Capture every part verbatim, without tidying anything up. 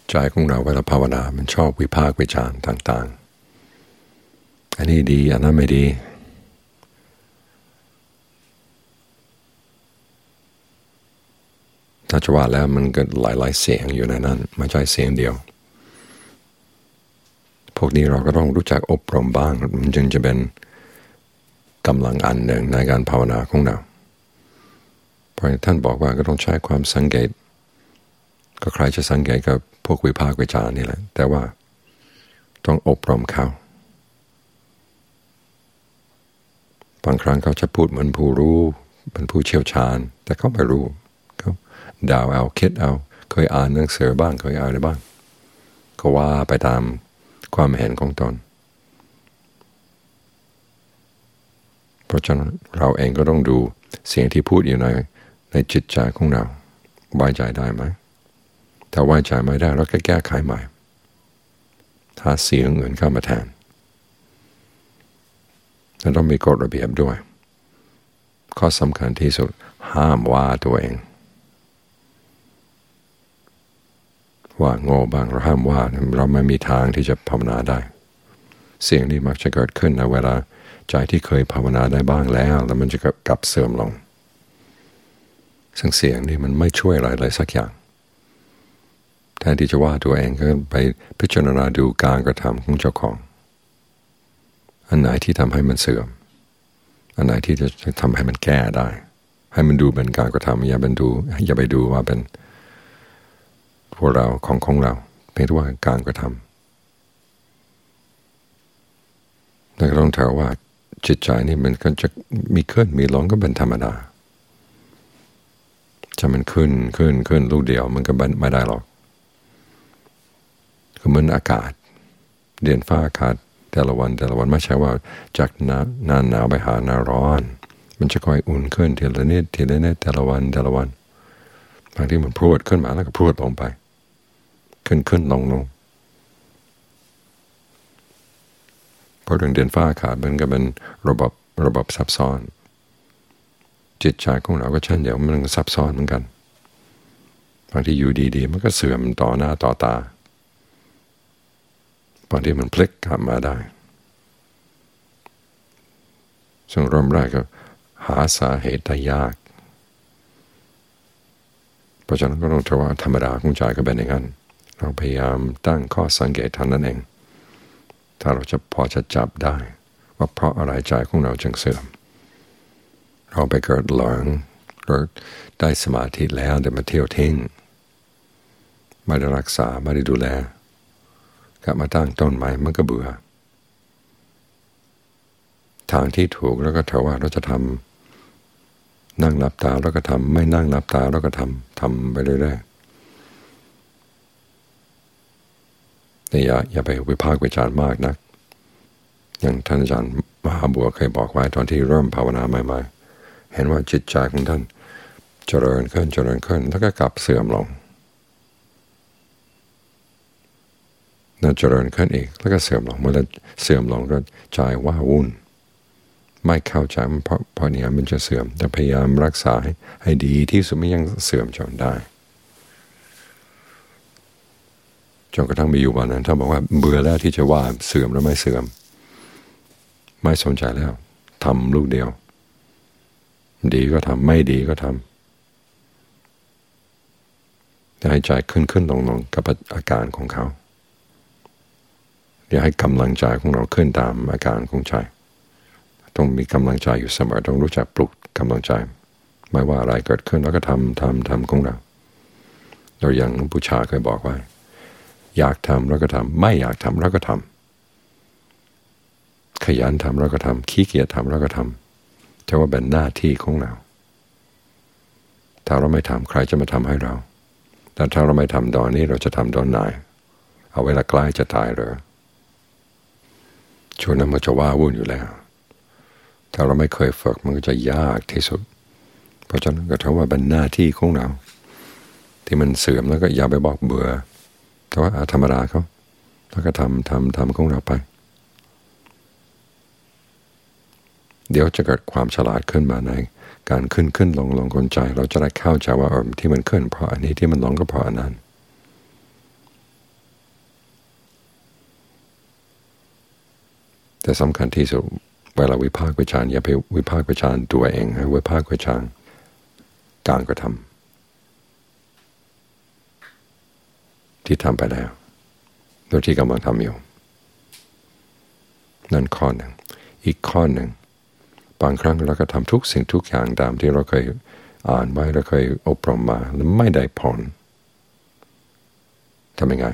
ใจของเราเวลาภาวนามันชอบวิพากษ์วิจารณ์ต่างๆอันนี้ดีอันนั้นไม่ดีถ้าจะว่าแล้วมันก็หลายๆเสียงอยู่ในนั้นไม่ใช่เสียงเดียวพวกนี้เราก็ต้องรู้จักอบรมบ้างมันจึงจะเป็นกำลังอันหนึ่งในการภาวนาของเราเพราะท่านบอกว่าก็ต้องใช้ความสังเกตก็ใครจะสังเกตกับพวกวิพากษ์วิจารณ์นี่แหละแต่ว่าต้องอบรมเขาบางครั้งเขาจะพูดเหมือนผู้รู้เป็นผู้เชี่ยวชาญแต่เขาไม่รู้เขาเดาเอาคิดเอาเคยอ่านหนังสือบ้างเคยอ่านอะไรบ้างก็ว่าไปตามความเห็นของตนเพราะฉะนั้นเราเองก็ต้องดูเสียงที่พูดอยู่ในในจิตใจของเราไว้ใจได้ไหมถ้าไว้ใจไม่ได้เราก็แก้ไขใหม่ถ้าเสียงอื่นเข้ามาแทนเราต้องมีกฎระเบียบด้วยข้อสำคัญที่สุดห้ามว่าตัวเองว่าโง่บ้างเราห้ามว่าเราไม่มีทางที่จะภาวนาได้เสียงนี้มักจะเกิดขึ้นในเวลาใจที่เคยภาวนาได้บ้างแล้วแล้วมันจะกลับเสื่อมลงซึ่งเสียงนี้มันไม่ช่วยอะไรเลยสักอย่างแทนที่จะว่าตัวเองก็ไปพิจารณาดูการกระทำของเจ้าของอันไหนที่ทำให้มันเสื่อมอันไหนที่จะทำให้มันแก้ได้ให้มันดูเป็นการกระทำอย่าเป็นดูอย่าไปดูว่าเป็นพวกเราของของเราเป็นว่าการกระทำแล้วก็ต้องถามว่าจิตใจนี่มันก็จะมีขึ้นมีลงก็เป็นธรรมดาจะมันขึ้นขึ้นขึ้นลูกเดียวมันก็ไม่ได้หรอกคือเหมือนอากาศเดือนฟ้าอากาศแต่ละวันแต่ละวันไม่ใช่ว่าจากหน้าหน้าหนาวไปหาหน้าร้อนมันจะค่อยอุ่นขึ้นทีละนิดทีละนิดแต่ละวันแต่ละวันบางทีมันพรวดขึ้นมาแล้วก็พรวดลงไปขึ้นขึ้นลงลงเพราะเรื่องเดือนฟ้าอากาศมันก็เป็นระบบระบบซับซ้อนจิตใจของเราก็เช่นเดียวมันซับซ้อนเหมือนกันบางทีอยู่ดีๆมันก็เสื่อมต่อหน้าต่อตาบางทีมันพลิกกลับมาได้ซึ่งเริ่มแรกก็หาสาเหตุได้ยากเพราะฉะนั้นก็ต้องถือว่าธรรมดาของใจก็เป็นอย่างนั้นเราพยายามตั้งข้อสังเกตเท่านั้นเองถ้าเราจะพอจะจับได้ว่าเพราะอะไรใจของเราจึงเสื่อมเราไปเกิดหลงเราได้สมาธิแล้วแต่มาเที่ยวทิ้งไม่ได้รักษาไม่ได้ดูแลกลับมาตั้งต้นใหม่มันก็เบื่อทางที่ถูกแล้วก็ถือว่าเราจะทำนั่งหลับตาแล้วก็ทำไม่นั่งหลับตาแล้วก็ทำทำไปเรื่อยๆแต่อย่าอย่าไปวิพากษ์วิจารณ์มากนักอย่างท่านอาจารย์มหาบัวเคยบอกไว้ตอนที่เริ่มภาวนาใหม่ๆเห็นว่าจิตใจของท่านเจริญขึ้นเจริญขึ้นแล้วก็กลับเสื่อมลงน่าเจริญขึ้นอีกแล้วก็เสื่อมลงเมื่อเสื่อมลงก็ใจว่าวุ่นไม่เข้าใจเพราะเพราะเนี่ยมันจะเสื่อมแต่พยายามรักษาให้ให้ดีที่สุดไม่ยังเสื่อมจนได้จนกระทั่งมีอยู่วันนั้นท่านบอกว่าเบื่อแล้วที่จะว่าเสื่อมแล้วไม่เสื่อมไม่สนใจแล้วทำลูกเดียวดีก็ทำไม่ดีก็ทำแต่ให้ใจขึ้นขึ้นลงลงกับอาการของเขาอย่าให้กำลังใจของเราขึ้นตามอาการของใจต้องมีกำลังใจอยู่เสมอต้องรู้จักปลุกกำลังใจไม่ว่าอะไรเกิดขึ้นแล้วก็ทำทำทำของเราโดยอย่างหลวงปู่ชาเคยบอกไว้อยากทำแล้วก็ทำไม่อยากทำแล้วก็ทำขยันทำแล้วก็ทำขี้เกียจทำแล้วก็ทำจะว่าเป็นหน้าที่ของเราถ้าเราไม่ทำใครจะมาทำให้เราแต่ถ้าเราไม่ทำตอนนี้เราจะทำตอนไหนเอาเวลาใกล้จะตายเลยช่วงนั้นมันจะว่าวุ่นอยู่แล้วถ้าเราไม่เคยฝึกมันก็จะยากที่สุดเพราะฉะนั้นก็ถือว่าเป็นหน้าที่ของเราที่มันเสื่อมแล้วก็อย่าไปบอกเบื่อแต่ว่าธรรมดาเขาแล้วก็ทำทำทำของเราไปเดี๋ยวจะเกิดความฉลาดขึ้นมาในการขึ้นขึ้นลงลงคนใจเราจะได้เข้าใจว่าที่มันขึ้นเพราะอันนี้ที่มันลงก็เพราะอันนั้นแต่สำคัญที่สุดเวลาวิพากษ์วิจารณ์อย่าไปวิพากษ์วิจารณ์ตัวเองให้วิพากษ์วิจารณ์การกระทำที่ทำไปแล้วโดยที่กำลังทำอยู่นั่นข้อหนึ่งอีกข้อหนึ่งบางครั้งเราก็ทำทุกสิ่งทุกอย่างตามที่เราเคยอ่านไว้เราเคยอบรมมาแล้วไม่ได้ผลทำยังไง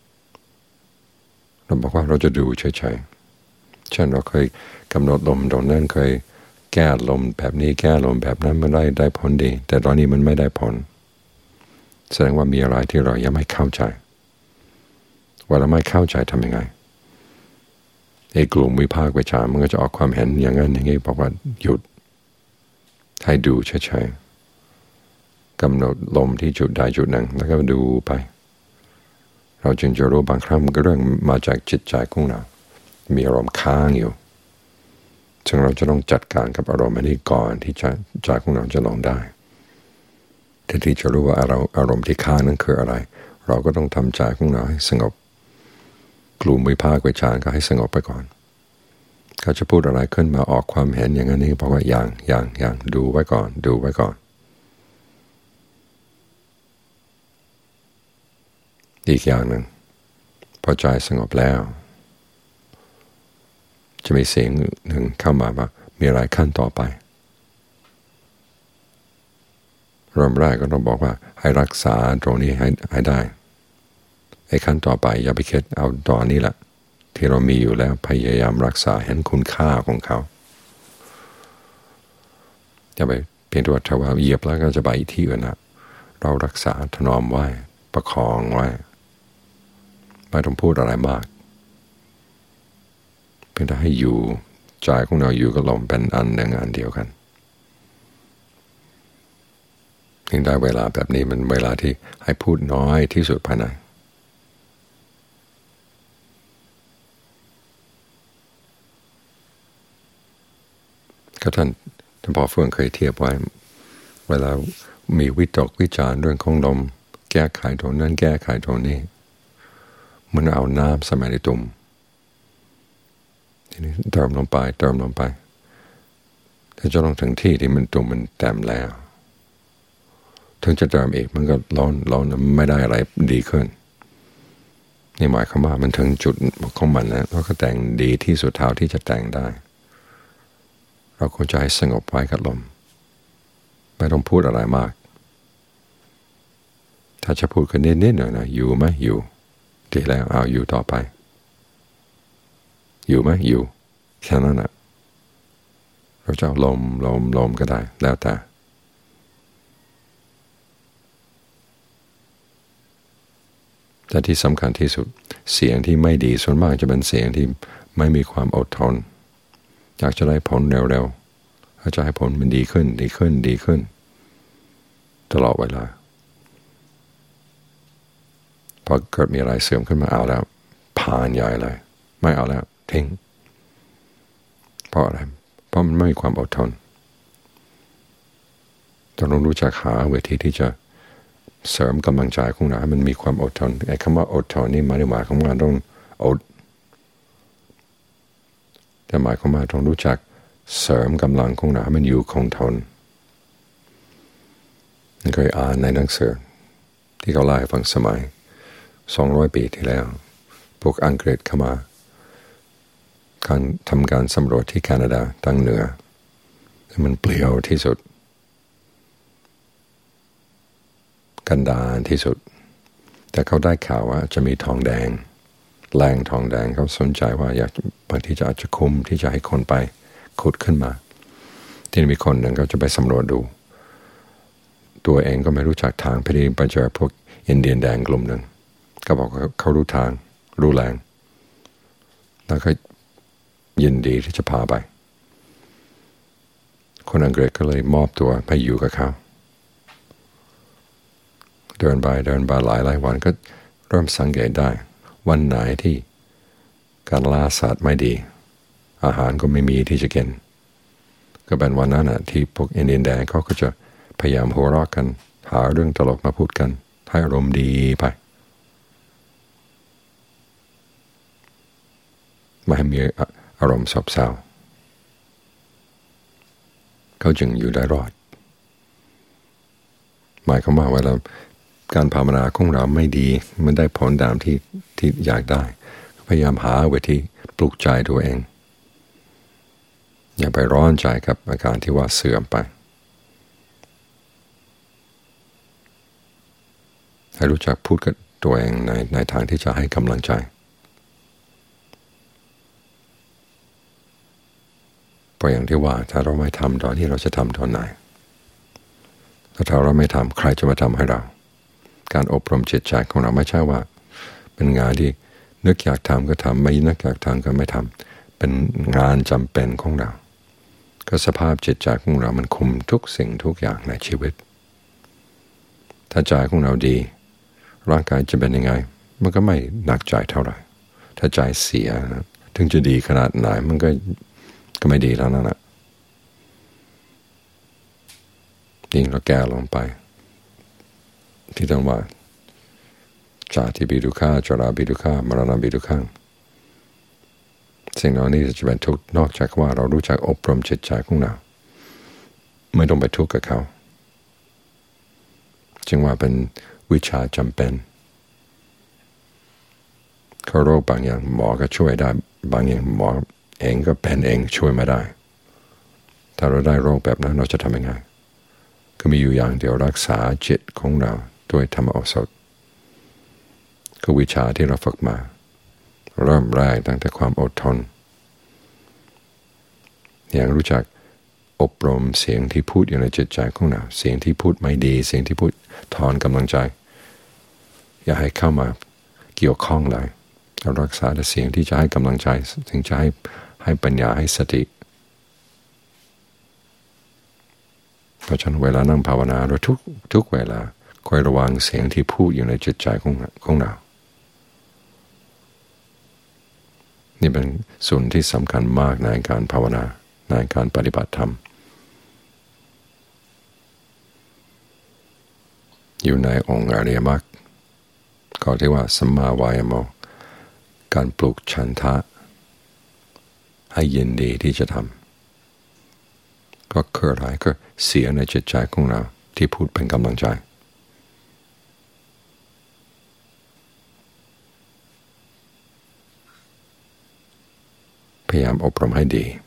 เราบอกว่าเราจะดูเฉยๆเช่นเราเคยกำหนดลมตรงนั้นเคยแก้ลมแบบนี้แก้ลมแบบนั้นมันได้ได้ผลดีแต่ตอนนี้มันไม่ได้ผลแสดงว่ามีอะไรที่เรายังไม่เข้าใจว่าเราไม่เข้าใจทำยังไงไอ้กลุ่มวิพากษ์วิจารณ์มันก็จะออกความเห็นอย่างนั้นอย่างนี้บอกว่าหยุดให้ดูเฉยๆกำหนดลมที่จุดใดจุดหนึ่งแล้วก็ดูไปเราจึงจะรู้บางครั้งเรื่องมาจากจิตใจของเรามีอารมณ์ค้างอยู่ซึ่งเราจะต้องจัดการกับอารมณ์อันนี้ก่อนที่ใจของเราจะลงได้แทนที่จะรู้ว่าอารมณ์ที่ค้างนั้นคืออะไรเราก็ต้องทำใจของเราให้สงบกลุ่มวิพากษ์วิจารณ์ก็ให้สงบไปก่อนเขาจะพูดอะไรขึ้นมาออกความเห็นอย่างนี้บอกว่าอย่างอย่างอย่างดูไว้ก่อนดูไว้ก่อนอีกอย่างหนึ่งพอใจสงบแล้วจะมีเสียงหนึ่งเข้ามาว่ามีอะไรขั้นต่อไปเริ่มแรกก็ต้องบอกว่าให้รักษาตรงนี้ให้ให้ได้ไอ้ขั้นต่อไปอย่าไปคิดเอาตอนนี้แหละที่เรามีอยู่แล้วพยายามรักษาเห็นคุณค่าของเขาอย่าไปเพียงแต่ว่าถ้าว่าเหยียบแล้วก็จะไปที่อื่นนะเรารักษาถนอมไว้ประคองไว้ไม่ต้องพูดอะไรมากเพียงแต่ให้อยู่ใจของเราอยู่กับลมเป็นอันหนึ่งอันเดียวกันยิ่งได้เวลาแบบนี้มันเวลาที่ให้พูดน้อยที่สุดภายในก็ท่านท่านพ่อเฟื่องเคยเทียบไว้เวลามีวิตกวิจารณ์เรื่องของลมแก้ไขตรงนั้นแก้ไขตรงนี้มันเอาน้ำสมัยในตุ่มทีนี้เติมลงไปเติมลงไปแต่จะลงถึงที่ที่มันตุ่มมันเต็มแล้วถึงจะเติมอีกมันก็ร้อนร้อนไม่ได้อะไรดีขึ้นนี่หมายความว่ามันถึงจุดของมันแล้วเราก็แต่งดีที่สุดเท่าที่จะแต่งได้เราควรจะให้สงบไว้กับลมไม่ต้องพูดอะไรมากถ้าจะพูดกันนิดๆหน่อยนะอยู่ไหมอยู่ดีแล้วเอาอยู่ต่อไปอยู่ไหมอยู่แค่นั้นนะเราจะเอาลมลมลมก็ได้แล้วแต่แต่ที่สำคัญที่สุดเสียงที่ไม่ดีส่วนมากจะเป็นเสียงที่ไม่มีความอดทนอยากจะได้ผลเร็วๆถ้าจะให้ผลมันดีขึ้นดีขึ้นดีขึ้นตลอดเวลาพอเกิดมีอะไรเสื่อมขึ้นมาเอาแล้วผ่านใหญ่เลยไม่เอาแล้วทิ้งเพราะอะไรเพราะมันไม่มีความอดทนต้องรู้จักหาวิธีที่จะเสริมกำลังใจของเราให้มันมีความอดทนไอ้คำว่าอดทนนี่หมายถึงว่าคำว่าต้องอดแต่หมายความว่าต้องรู้จักเสริมกำลังของเราให้มันอยู่คงทนเคยอ่านในหนังสือที่เขาเล่าให้ฟังสมัยสองร้อยปีที่แล้วพวกอังกฤษเข้ามาการทำการสำรวจที่แคนาดาทางเหนือมันเปลี่ยวที่สุดกันดารที่สุดแต่เขาได้ข่าวว่าจะมีทองแดงแหล่งทองแดงเขาสนใจว่าอยากบางทีจะอาจจะคุ้มที่จะให้คนไปขุดขึ้นมาที่มีคนหนึ่งเขาจะไปสำรวจดูตัวเองก็ไม่รู้จักทางพอดีไปเจอพวกอินเดียนแดงกลุ่มหนึ่งก็บอกว่าเขารู้ทางรู้แรงแล้วก็ยินดีที่จะพาไปคนอังกฤษก็เลยมอบตัวไปอยู่กับเขาเดินไปเดินไปหลายหลายวันก็เริ่มสังเกตได้วันไหนที่การล่าสัตว์ไม่ดีอาหารก็ไม่มีที่จะกินก็เป็นวันนั้นนะที่พวกอินเดียนแดงเขาก็จะพยายามหัวเราะกันหาเรื่องตลกมาพูดกันให้อารมณ์ดีไปไม่ให้มีอารมณ์ซบเซาเขาจึงอยู่ได้รอดหมายความว่าเวลาการภาวนาของเราไม่ดีมันได้ผลตามที่ที่อยากได้พยายามหาวิธีปลุกใจตัวเองอย่าไปร้อนใจกับอาการที่ว่าเสื่อมไปให้รู้จักพูดกับตัวเองในในทางที่จะให้กำลังใจเพราะอย่างที่ว่าถ้าเราไม่ทำตอนที่เราจะทำตอนไหนถ้าเราไม่ทำใครจะมาทำให้เราการอบรมจิตใจของเราไม่ใช่ว่าเป็นงานที่นึกอยากทำก็ทำไม่นึกอยากทำก็ไม่ทำเป็นงานจำเป็นของเราก็สภาพจิตใจของเรามันคุมทุกสิ่งทุกอย่างในชีวิตถ้าใจของเราดีร่างกายจะเป็นยังไงมันก็ไม่หนักใจเท่าไหร่ถ้าใจเสียถึงจะดีขนาดไหนมันก็ก็ไม่ดีแล้วนั่นแหละยิ่งเราแก่ลงไปที่ต้องว่าชาติบิดุขาจราบิดุขามรณะบิดุขังสิ่งเหล่านี้จะเป็นทุกข์นอกจากว่าเรารู้จักอบรมจิตใจของเราไม่ต้องไปทุกข์กับเขาจึงว่าเป็นวิชาจำเป็นเขาโรคบางอย่างหมอก็ช่วยได้บางอย่างหมอเองก็เป็นเองช่วยไม่ได้ถ้าเราได้โรคแบบนั้นเราจะทำยังไงก็มีอยู่อย่างเดียวรักษาจิตของเราด้วยธรรมโอสถคือวิชาที่เราฝึกมาเริ่มแรกตั้งแต่ความอดทนอย่างรู้จักอบรมเสียงที่พูดอยู่ในจิตใจของเราเสียงที่พูดไม่ดีเสียงที่พูดถอนกำลังใจอย่าให้เข้ามาเกี่ยวข้องเลยเรารักษาแต่เสียงที่จะให้กำลังใจถึงจะให้ให้ปัญญาให้สติเพราะฉะนั้นเวลานั่งภาวนาเราทุกทุกเวลาคอยระวังเสียงที่พูดอยู่ในจิตใจของของเรานี่เป็นส่วนที่สำคัญมากในการภาวนาในการปฏิบัติธรรมอยู่ในองค์อริยมรรคก็ที่ว่าสัมมาวายโมการปลุกฉันทะให้ยินดีที่จะทำก็คืออะไรก็เสียในจิตใจของเราที่พูดเป็นกำลังใจพยายามอบรมให้ดี